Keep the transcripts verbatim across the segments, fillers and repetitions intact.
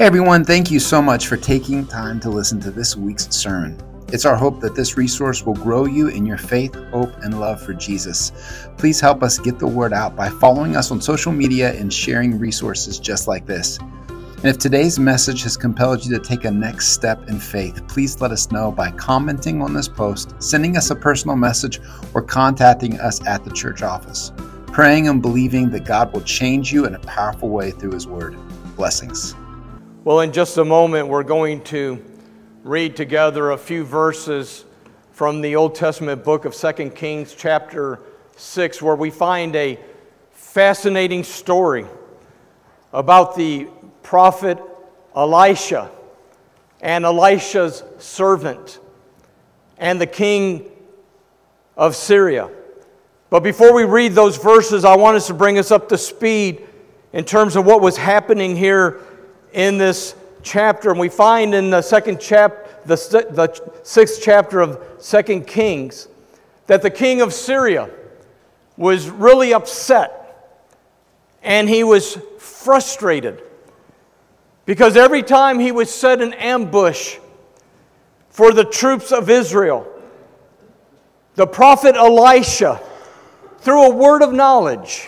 Hey everyone, thank you so much for taking time to listen to this week's sermon. It's our hope that this resource will grow you in your faith, hope, and love for Jesus. Please help us get the word out by following us on social media and sharing resources just like this. And if today's message has compelled you to take a next step in faith, please let us know by commenting on this post, sending us a personal message, or contacting us at the church office. Praying and believing that God will change you in a powerful way through His Word. Blessings. Well, in just a moment, we're going to read together a few verses from the Old Testament book of Second Kings chapter six, where we find a fascinating story about the prophet Elisha and Elisha's servant and the king of Syria. But before we read those verses, I want us to bring us up to speed in terms of what was happening here in this chapter. And we find in the second chap, the, the sixth chapter of Second Kings, that the king of Syria was really upset and he was frustrated because every time he would set an ambush for the troops of Israel, the prophet Elisha, through a word of knowledge,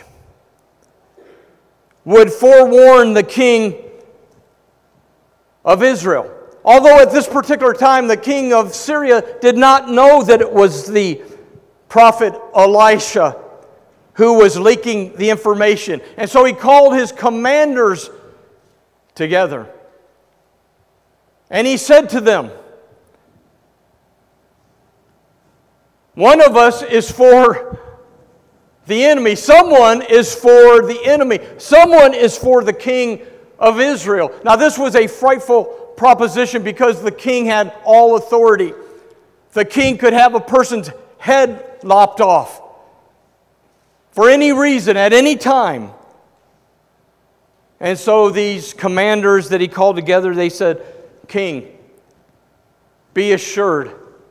would forewarn the king of Israel. Although at this particular time the king of Syria did not know that it was the prophet Elisha who was leaking the information. And so he called his commanders together. And he said to them, one of us is for the enemy. Someone is for the enemy. Someone is for the king of Israel. Now, this was a frightful proposition because the king had all authority. The king could have a person's head lopped off for any reason, at any time. And so these commanders that he called together, they said, "King, be assured,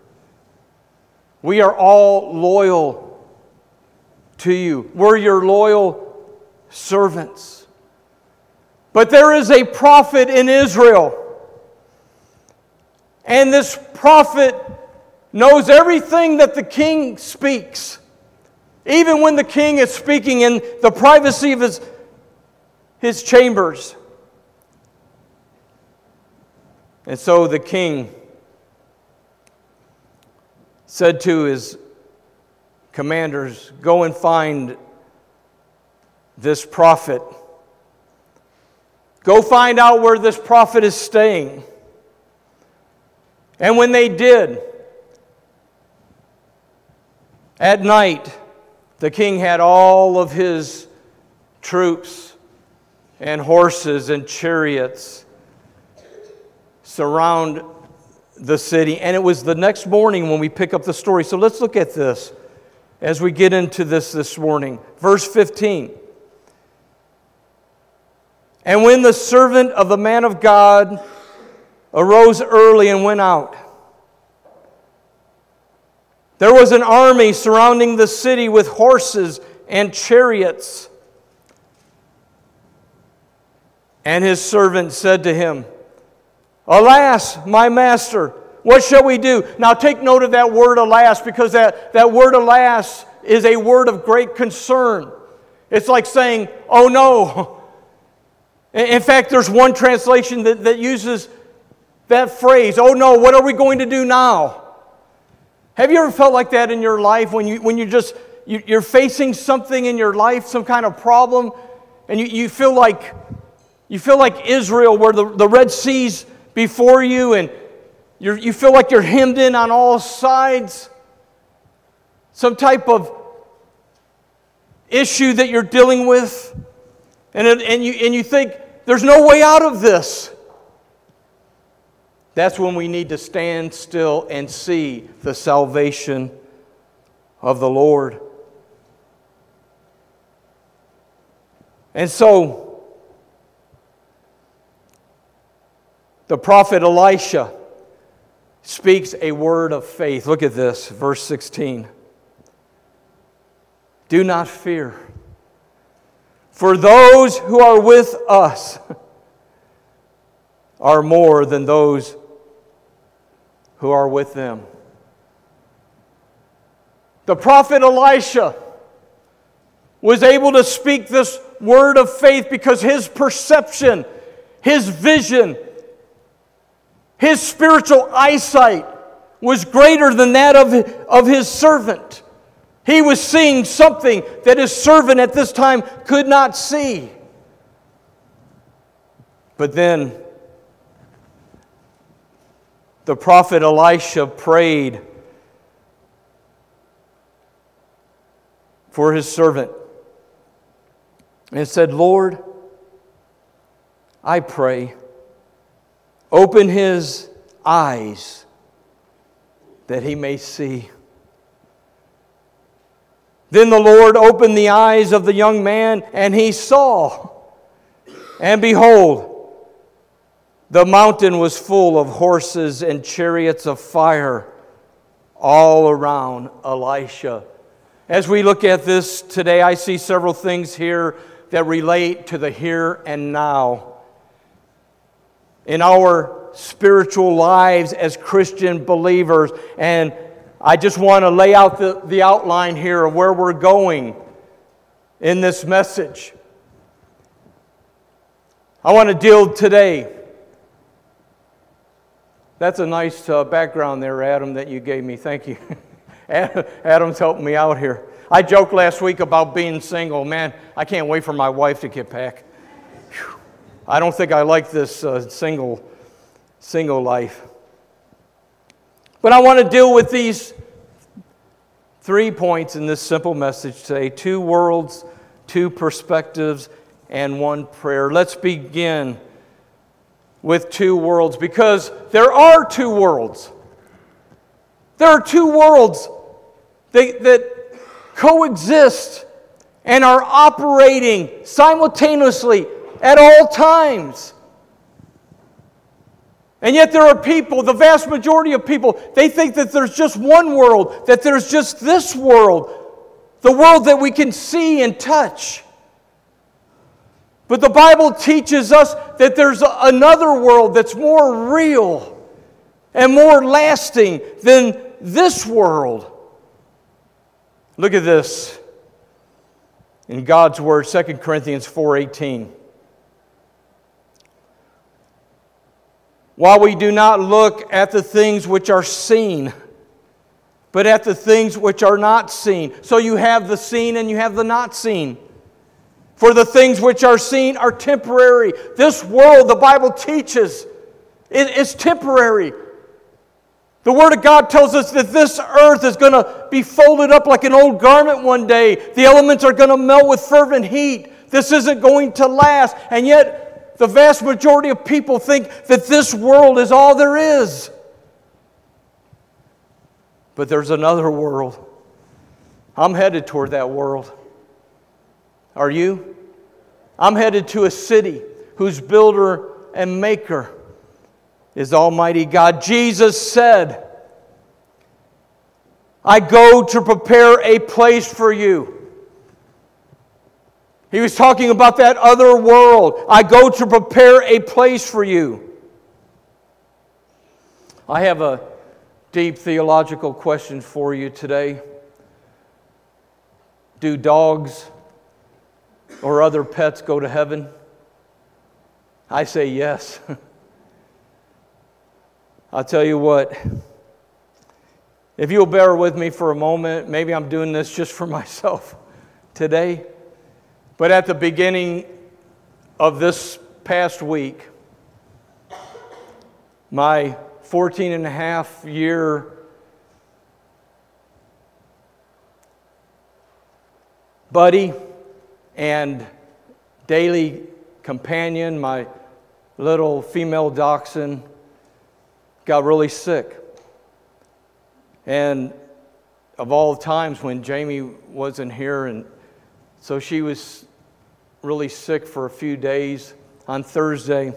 we are all loyal to you. We're your loyal servants. But there is a prophet in Israel, and this prophet knows everything that the king speaks, even when the king is speaking in the privacy of his, his chambers." And so the king said to his commanders, "Go and find this prophet. Go find out where this prophet is staying." And when they did, at night, the king had all of his troops and horses and chariots surround the city. And it was the next morning when we pick up the story. So let's look at this as we get into this this morning. Verse fifteen. "And when the servant of the man of God arose early and went out, there was an army surrounding the city with horses and chariots. And his servant said to him, 'Alas, my master, what shall we do?'" Now take note of that word "alas," because that, that word "alas" is a word of great concern. It's like saying, "Oh no." In fact, there's one translation that, that uses that phrase, "Oh no, what are we going to do now?" Have you ever felt like that in your life when you when you just you, you're facing something in your life, some kind of problem, and you, you feel like you feel like Israel, where the, the Red Sea's before you, and you you feel like you're hemmed in on all sides. Some type of issue that you're dealing with, and it, and you and you think, there's no way out of this. That's when we need to stand still and see the salvation of the Lord. And so, the prophet Elisha speaks a word of faith. Look at this, verse sixteen. "Do not fear, for those who are with us are more than those who are with them. The prophet Elisha was able to speak this word of faith because his perception, his vision, his spiritual eyesight was greater than that of, of his servant. He was seeing something that his servant at this time could not see. But then the prophet Elisha prayed for his servant and said, Lord, I pray, open his eyes that he may see. Then the Lord opened the eyes of the young man, and he saw. And behold, the mountain was full of horses and chariots of fire all around Elisha. As we look at this today, I see several things here that relate to the here and now. In our spiritual lives as Christian believers, and I just want to lay out the, the outline here of where we're going in this message. I want to deal today. That's a nice uh, background there, Adam, that you gave me. Thank you. Adam's helping me out here. I joked last week about being single. Man, I can't wait for my wife to get back. Whew. I don't think I like this uh, single, single life. But I want to deal with these three points in this simple message today. Two worlds, two perspectives, and one prayer. Let's begin with two worlds, because there are two worlds. There are two worlds that, that coexist and are operating simultaneously at all times. And yet there are people, the vast majority of people, they think that there's just one world, that there's just this world, the world that we can see and touch. But the Bible teaches us that there's another world that's more real and more lasting than this world. Look at this in God's Word, Second Corinthians four eighteen. While we do not look at the things which are seen, but at the things which are not seen. So you have the seen and you have the not seen. For the things which are seen are temporary. This world, the Bible teaches, is temporary. The Word of God tells us that this earth is going to be folded up like an old garment one day. The elements are going to melt with fervent heat. This isn't going to last. And yet, the vast majority of people think that this world is all there is. But there's another world. I'm headed toward that world. Are you? I'm headed to a city whose builder and maker is Almighty God. Jesus said, I go to prepare a place for you. He was talking about that other world. I go to prepare a place for you. I have a deep theological question for you today. Do dogs or other pets go to heaven? I say yes. I'll tell you what, if you'll bear with me for a moment, maybe I'm doing this just for myself today, but at the beginning of this past week, my fourteen and a half year buddy and daily companion, my little female dachshund, got really sick. And of all times when Jamie wasn't here, and so she was really sick for a few days. On Thursday,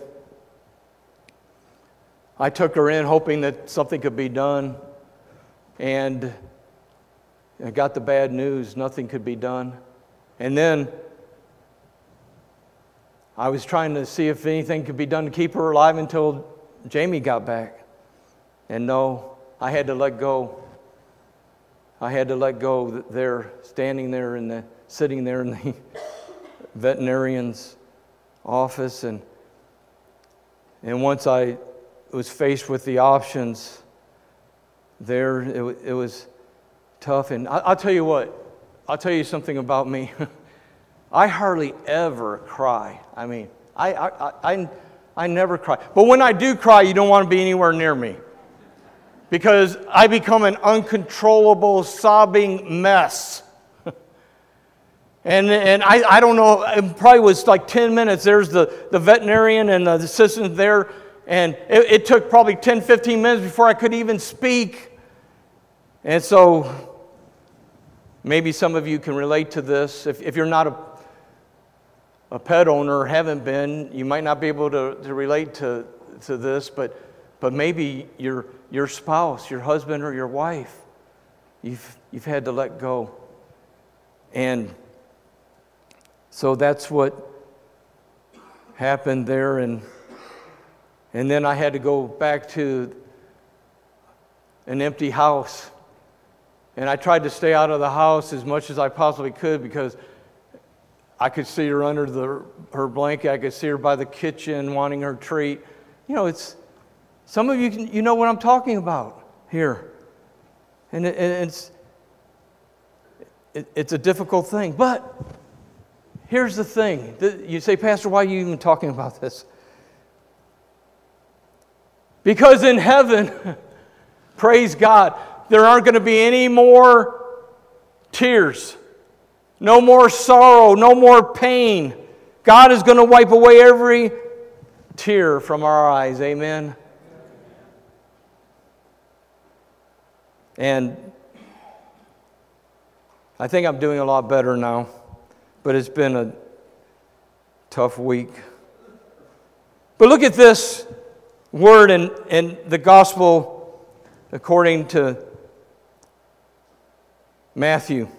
I took her in hoping that something could be done, and I got the bad news, nothing could be done. And then I was trying to see if anything could be done to keep her alive until Jamie got back. And no, I had to let go. I had to let go there, standing there in the, sitting there in the veterinarian's office. And, and once I was faced with the options there, it, it was tough. And I, I'll tell you what, I'll tell you something about me. I hardly ever cry. I mean, I, I, I, I never cry. But when I do cry, you don't want to be anywhere near me. Because I become an uncontrollable, sobbing mess. and and I, I don't know, it probably was like ten minutes. There's the, the veterinarian and the assistant there. And it, it took probably ten, fifteen minutes before I could even speak. And so maybe some of you can relate to this. If, if you're not a, a pet owner or haven't been, you might not be able to, to relate to, to this. But, but maybe your, your spouse, your husband or your wife, you've, you've had to let go. And so that's what happened there. And, and then I had to go back to an empty house. And I tried to stay out of the house as much as I possibly could because I could see her under the, her blanket. I could see her by the kitchen wanting her treat. You know, it's some of you can, you know what I'm talking about here. And, it, and it's it, it's a difficult thing. But here's the thing. You say, Pastor, why are you even talking about this? Because in heaven, praise God, there aren't going to be any more tears, no more sorrow, no more pain. God is going to wipe away every tear from our eyes. Amen. And I think I'm doing a lot better now, but it's been a tough week. But look at this word in, in the gospel according to Matthew.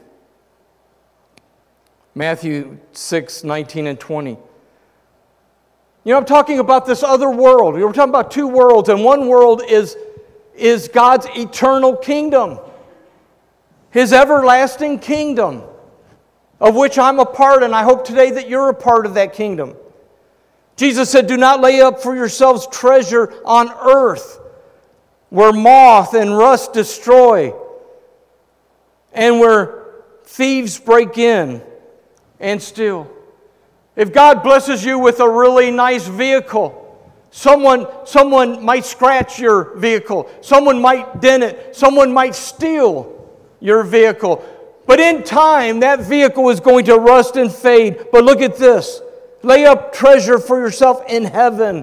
Matthew six, nineteen and twenty. You know, I'm talking about this other world. We're talking about two worlds, and one world is, is God's eternal kingdom. His everlasting kingdom, of which I'm a part, and I hope today that you're a part of that kingdom. Jesus said, do not lay up for yourselves treasure on earth, where moth and rust destroy, and where thieves break in and steal. If God blesses you with a really nice vehicle, someone, someone might scratch your vehicle, someone might dent it, someone might steal your vehicle. But in time, that vehicle is going to rust and fade. But look at this. Lay up treasure for yourself in heaven,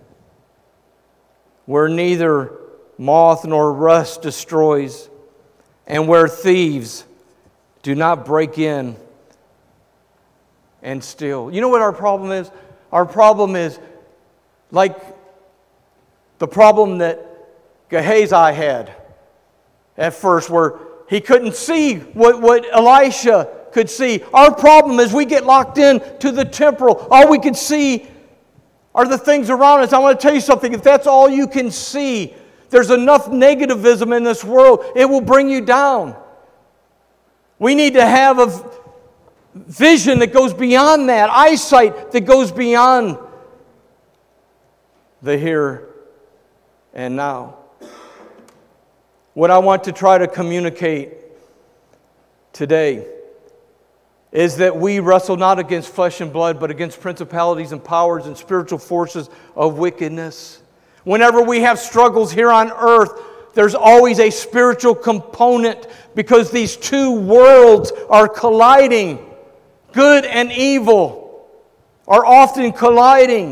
where neither moth nor rust destroys, and where thieves do not break in and steal. You know what our problem is? Our problem is like the problem that Gehazi had at first, where he couldn't see what, what Elisha could see. Our problem is we get locked in to the temporal. All we can see are the things around us. I want to tell you something. If that's all you can see, there's enough negativism in this world, it will bring you down. We need to have a vision that goes beyond that, eyesight that goes beyond the here and now. What I want to try to communicate today is that we wrestle not against flesh and blood, but against principalities and powers and spiritual forces of wickedness. Whenever we have struggles here on earth, there's always a spiritual component because these two worlds are colliding. Good and evil are often colliding.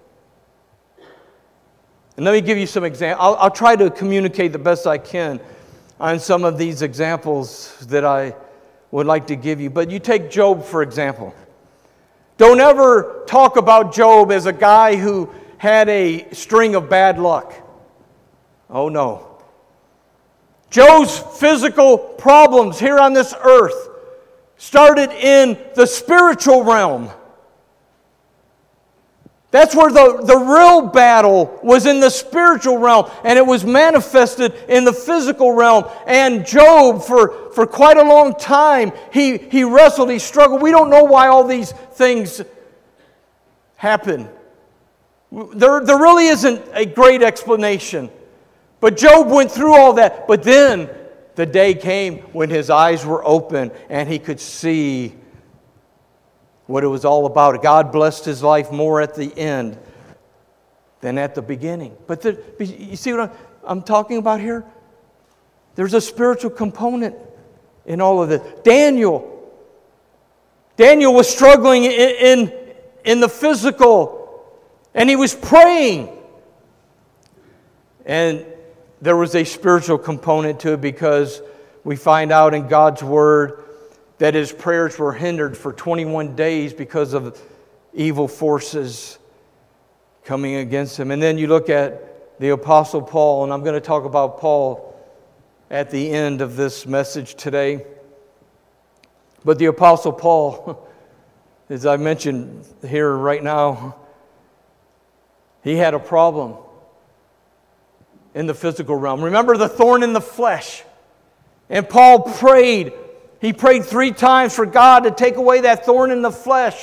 And let me give you some examples. I'll, I'll try to communicate the best I can on some of these examples that I would like to give you. But you take Job, for example. Don't ever talk about Job as a guy who had a string of bad luck. Oh, no. Job's physical problems here on this earth started in the spiritual realm. That's where the, the real battle was, in the spiritual realm, and it was manifested in the physical realm. And Job, for, for quite a long time, he, he wrestled, he struggled. We don't know why all these things happen. There, there really isn't a great explanation. But Job went through all that. But then the day came when his eyes were open and he could see what it was all about. God blessed his life more at the end than at the beginning. But the, you see what I'm, I'm talking about here? There's a spiritual component in all of this. Daniel. Daniel was struggling in, in, in the physical, and he was praying. And there was a spiritual component to it, because we find out in God's Word that his prayers were hindered for twenty-one days because of evil forces coming against him. And then you look at the Apostle Paul, and I'm going to talk about Paul at the end of this message today. But the Apostle Paul, as I mentioned here right now, he had a problem in the physical realm. Remember the thorn in the flesh. And Paul prayed. He prayed three times for God to take away that thorn in the flesh.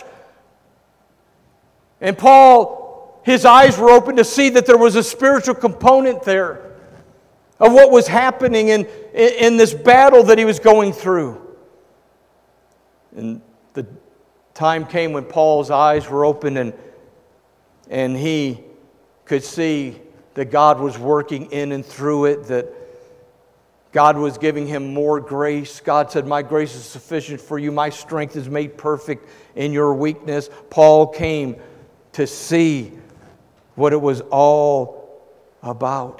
And Paul, his eyes were open to see that there was a spiritual component there of what was happening in, in this battle that he was going through. And the time came when Paul's eyes were open, and, and he could see that God was working in and through it, that God was giving him more grace. God said, my grace is sufficient for you. My strength is made perfect in your weakness. Paul came to see what it was all about.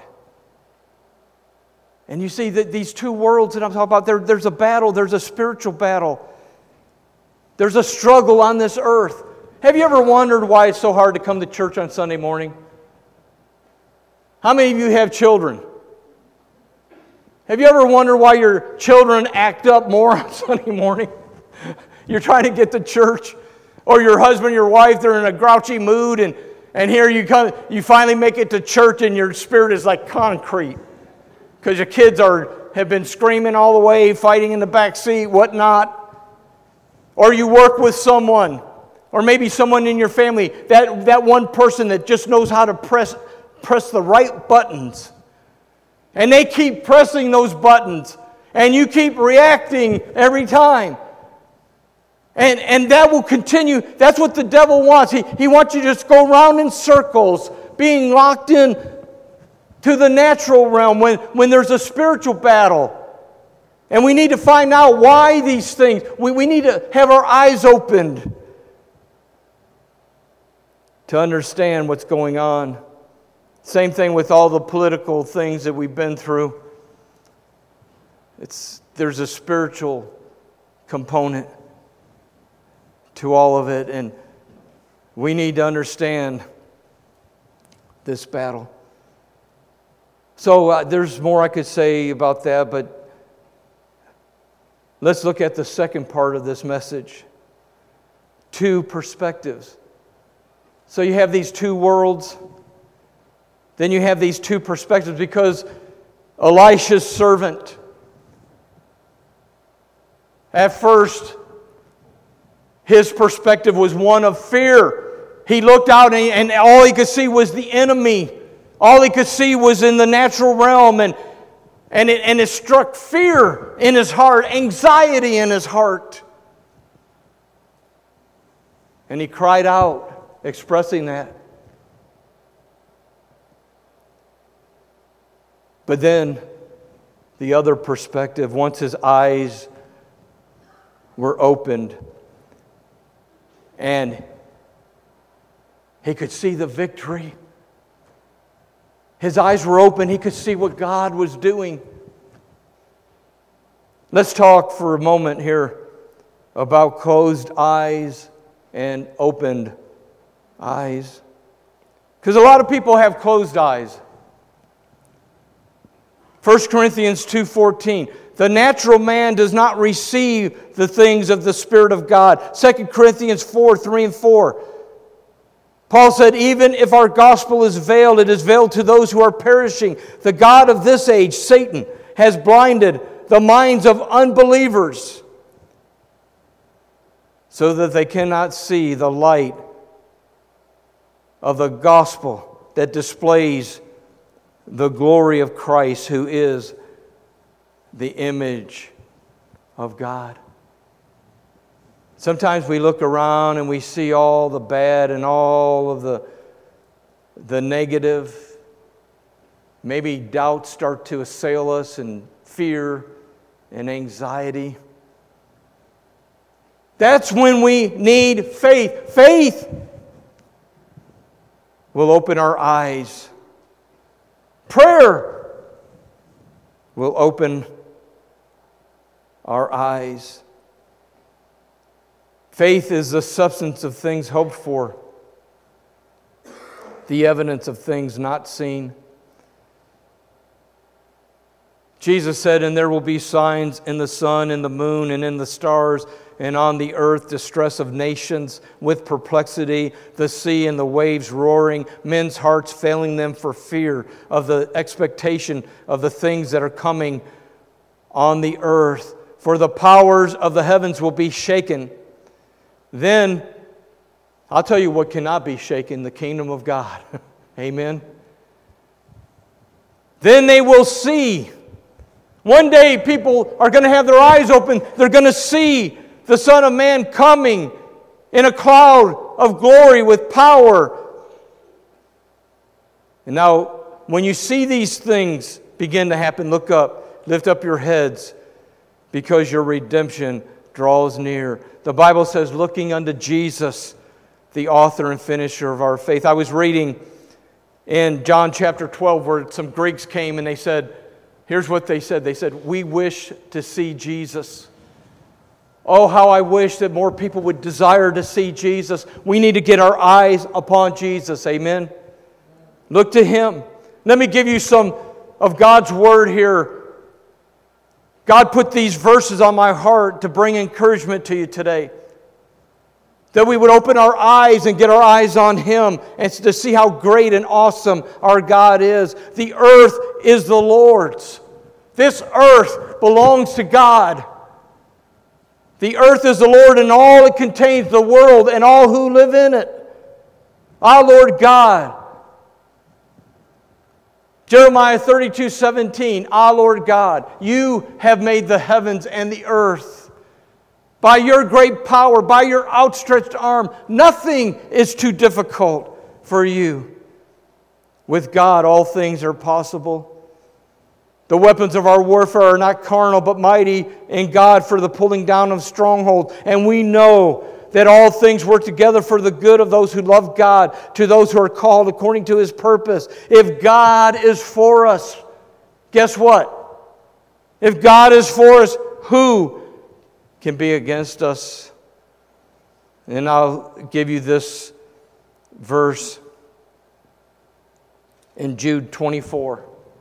And you see that these two worlds that I'm talking about, there, there's a battle, there's a spiritual battle. There's a struggle on this earth. Have you ever wondered why it's so hard to come to church on Sunday morning? How many of you have children? Have you ever wondered why your children act up more on Sunday morning? You're trying to get to church, or your husband, your wife, they're in a grouchy mood, and, and here you come, you finally make it to church, and your spirit is like concrete because your kids are have been screaming all the way, fighting in the back seat, whatnot. Or you work with someone, or maybe someone in your family, that, that one person that just knows how to press press the right buttons. And they keep pressing those buttons. And you keep reacting every time. And, and that will continue. That's what the devil wants. He, he wants you to just go around in circles, being locked in to the natural realm when, when there's a spiritual battle. And we need to find out why these things. We, we need to have our eyes opened to understand what's going on. Same thing with all the political things that we've been through. It's, there's a spiritual component to all of it, and we need to understand this battle. So uh, there's more I could say about that, but let's look at the second part of this message. Two perspectives. So you have these two worlds. Then you have these two perspectives, because Elisha's servant, at first, his perspective was one of fear. He looked out and, and all he could see was the enemy. All he could see was in the natural realm, and, and, it, and it struck fear in his heart, anxiety in his heart. And he cried out, expressing that. But then, the other perspective, once his eyes were opened and he could see the victory. His eyes were open, he could see what God was doing. Let's talk for a moment here about closed eyes and opened eyes. Because a lot of people have closed eyes. First Corinthians two fourteen, the natural man does not receive the things of the Spirit of God. Second Corinthians four three and four, Paul said, even if our gospel is veiled, it is veiled to those who are perishing. The god of this age, Satan, has blinded the minds of unbelievers so that they cannot see the light of the gospel that displays the glory of Christ, who is the image of God. Sometimes we look around and we see all the bad and all of the, the negative. Maybe doubts start to assail us, and fear and anxiety. That's when we need faith. Faith will open our eyes. Prayer will open our eyes. Faith is the substance of things hoped for, the evidence of things not seen. Jesus said, and there will be signs in the sun, in the moon, and in the stars, and on the earth distress of nations with perplexity, the sea and the waves roaring, men's hearts failing them for fear of the expectation of the things that are coming on the earth. For the powers of the heavens will be shaken. Then, I'll tell you what cannot be shaken, the kingdom of God. Amen. Then they will see. One day people are going to have their eyes open. They're going to see the Son of Man coming in a cloud of glory with power. And now, when you see these things begin to happen, look up, lift up your heads, because your redemption draws near. The Bible says, looking unto Jesus, the author and finisher of our faith. I was reading in John chapter twelve where some Greeks came and they said, here's what they said. They said, we wish to see Jesus. Oh, how I wish that more people would desire to see Jesus. We need to get our eyes upon Jesus. Amen. Look to Him. Let me give you some of God's Word here. God put these verses on my heart to bring encouragement to you today. That we would open our eyes and get our eyes on Him and to see how great and awesome our God is. The earth is the Lord's. This earth belongs to God. The earth is the Lord and all it contains, the world and all who live in it. Our Lord God. Jeremiah thirty-two seventeen, Ah, Lord God, you have made the heavens and the earth. By your great power, by your outstretched arm, nothing is too difficult for you. With God, all things are possible. The weapons of our warfare are not carnal, but mighty in God for the pulling down of strongholds. And we know that all things work together for the good of those who love God, to those who are called according to His purpose. If God is for us, guess what? If God is for us, who can be against us? And I'll give you this verse in Jude twenty-four.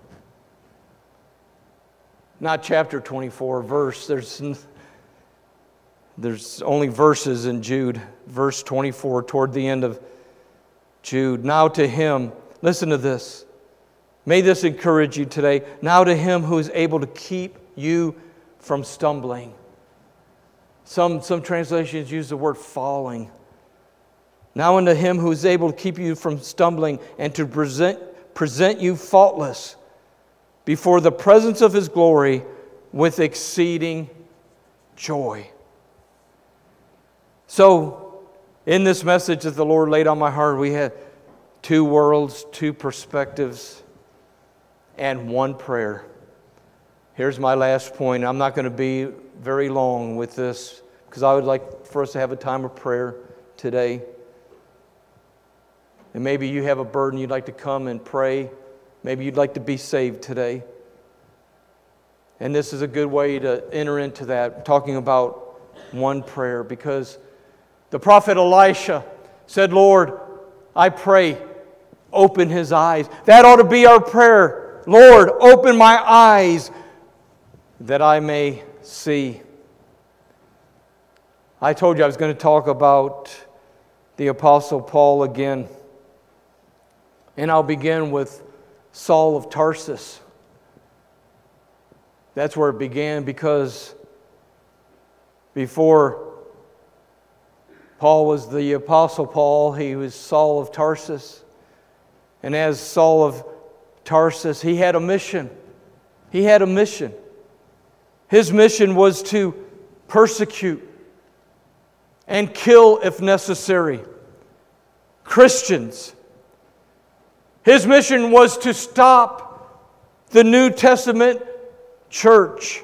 Not chapter twenty-four, verse. There's, there's only verses in Jude. Verse twenty-four, toward the end of Jude. Now to Him, listen to this. May this encourage you today. Now to Him who is able to keep you from stumbling. Some, some translations use the word falling. Now unto Him who is able to keep you from stumbling and to present, present you faultless before the presence of His glory with exceeding joy. So, in this message that the Lord laid on my heart, we had two worlds, two perspectives, and one prayer. Here's my last point. I'm not going to be very long with this because I would like for us to have a time of prayer today. And maybe you have a burden you'd like to come and pray. Maybe you'd like to be saved today. And this is a good way to enter into that, talking about one prayer, because the prophet Elisha said, Lord, I pray, open his eyes. That ought to be our prayer. Lord, open my eyes that I may see. I told you I was going to talk about the Apostle Paul again. And I'll begin with Saul of Tarsus. That's where it began, because before Paul was the Apostle Paul, he was Saul of Tarsus. And as Saul of Tarsus, he had a mission. He had a mission. His mission was to persecute and kill, if necessary, Christians. His mission was to stop the New Testament church.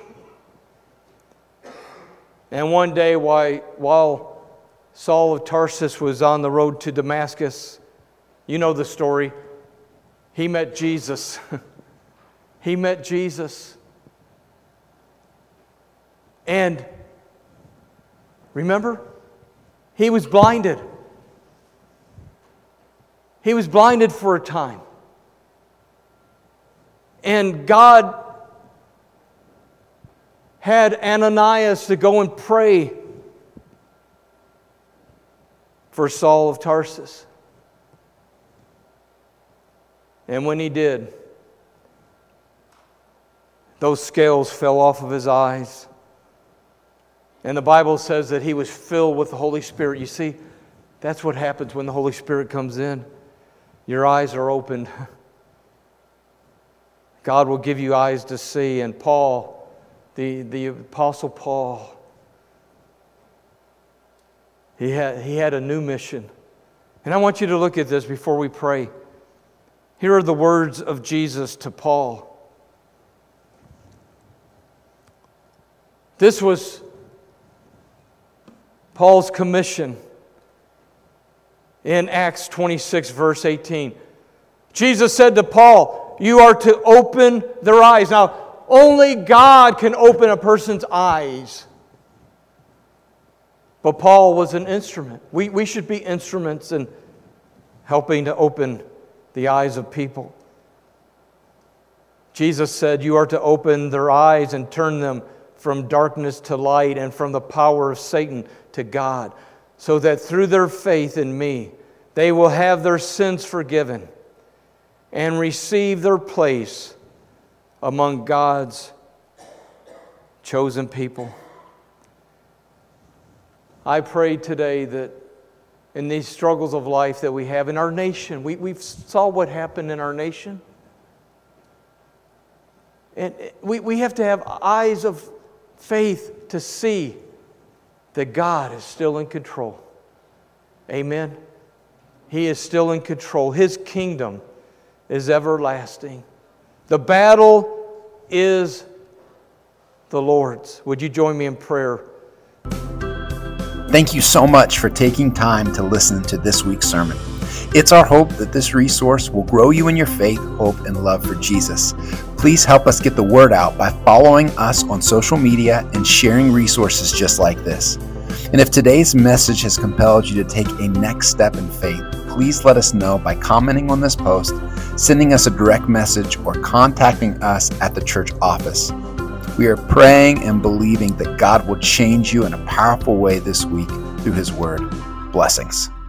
And one day, while Saul of Tarsus was on the road to Damascus, you know the story, he met Jesus. He met Jesus. And remember, he was blinded. He was blinded for a time. And God had Ananias to go and pray for Saul of Tarsus. And when he did, those scales fell off of his eyes. And the Bible says that he was filled with the Holy Spirit. You see, that's what happens when the Holy Spirit comes in. Your eyes are opened. God will give you eyes to see. And Paul, the, the Apostle Paul, he had, he had a new mission. And I want you to look at this before we pray. Here are the words of Jesus to Paul. This was Paul's commission in Acts twenty-six, verse eighteen. Jesus said to Paul, you are to open their eyes. Now, only God can open a person's eyes. But Paul was an instrument. We, we should be instruments in helping to open the eyes of people. Jesus said, you are to open their eyes and turn them from darkness to light and from the power of Satan to God, so that through their faith in me, they will have their sins forgiven and receive their place among God's chosen people. I pray today that in these struggles of life that we have in our nation, we we saw what happened in our nation. And we, we have to have eyes of faith to see that God is still in control. Amen. He is still in control. His kingdom is everlasting. The battle is the Lord's. Would you join me in prayer? Thank you so much for taking time to listen to this week's sermon. It's our hope that this resource will grow you in your faith, hope, and love for Jesus. Please help us get the word out by following us on social media and sharing resources just like this. And if today's message has compelled you to take a next step in faith, please let us know by commenting on this post, sending us a direct message, or contacting us at the church office. We are praying and believing that God will change you in a powerful way this week through His Word. Blessings.